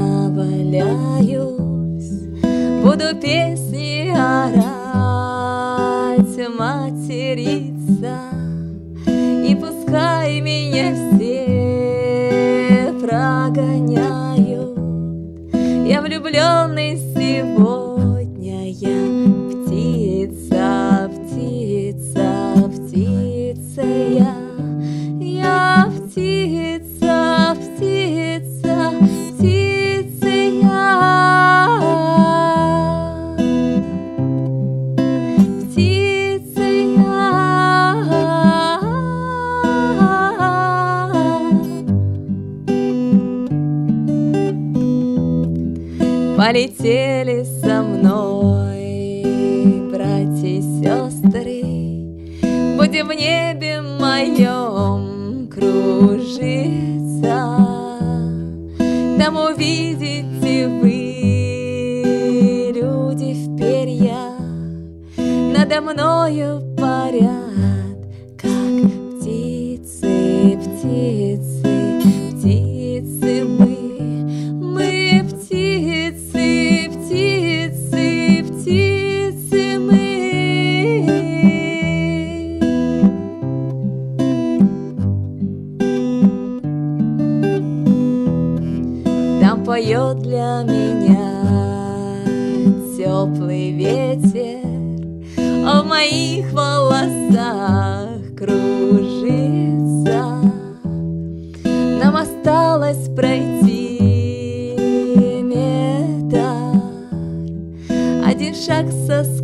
наваляюсь, буду песни орать, материться, и пускай меня все прогоняют. Я влюбленный сегодня, я птица, птица, птица я птица, птица, птица я. Птица я. Полетели со мной братья и сестры, будем в небе моем кружиться. Там увидите вы, люди в перьях, надо мною парят, как птицы, птицы, птицы мы птицы, птицы, птицы мы. Там поет для меня теплый ветер, а в моих волосах кружится. Нам осталось пройти метр, один шаг со